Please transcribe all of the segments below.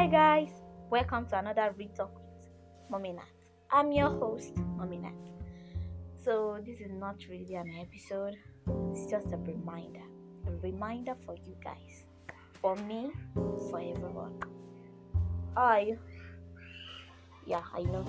Hi guys, welcome to another Read Talk with Mommy Nat. I'm your host, Mommy Nat. So this is not really an episode, it's just a reminder for you guys, for me, for everyone. How are you? Yeah, I know.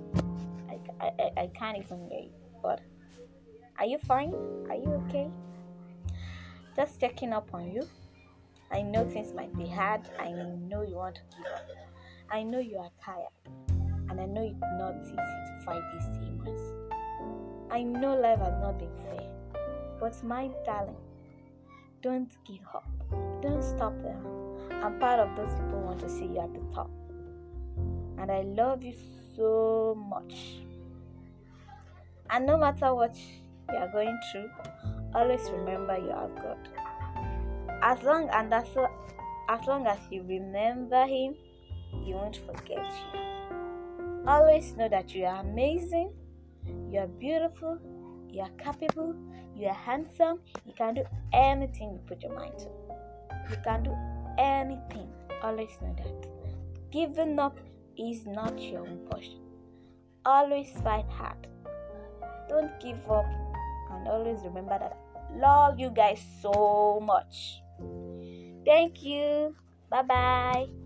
I can't even hear you, but are you fine? Are you okay? Just checking up on you. I know things might be hard. I know you want to give up. I know you are tired. And I know it's not easy to fight these demons. I know life has not been fair. But my darling, don't give up. Don't stop there. I'm part of those people who want to see you at the top. And I love you so much. And no matter what you are going through, always remember you have God. As long as you remember Him, He won't forget you. Always know that you are amazing, you are beautiful, you are capable, you are handsome, you can do anything you put your mind to. You can do anything. Always know that. Giving up is not your own portion. Always fight hard. Don't give up, and always remember that I love you guys so much. Thank you. Bye bye.